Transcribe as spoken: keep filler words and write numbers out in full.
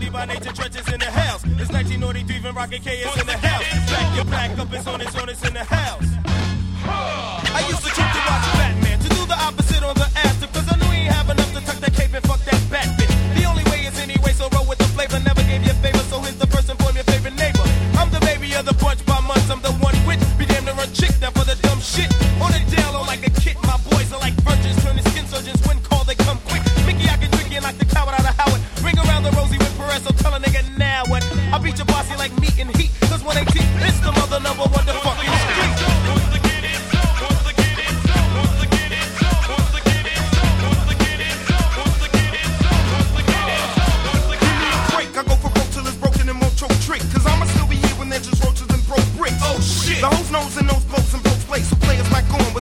G by nature, trenches in the house. It's nineteen ninety-three, even Rocket K is in the house. Back your back up, it's on, it's on, it's in the house. I used to trick to watch Batman, to do the opposite on the after, cause I knew he ain't have enough to tuck that cape and fuck that bat bitch. The only way is anyway, so roll with the flavor, never gave you a favor, so here's the first and form your favorite neighbor. I'm the baby of the bunch by months, I'm the one which be damn to run chick now for the dumb shit. On the down low like a kid, my boys are like virgins, turning skin surgeons, when call they come quick. Mickey, I can trick you and knock the coward out of Howard. Ring around the rosy with Perez, so tell a nigga now what. I beat your bossy like meat and heat, cause one eighteen, it's the mother number one, the fucking street. Cause I'ma still be here when there's just roaches and broke bricks. Oh shit! The hoes knows and knows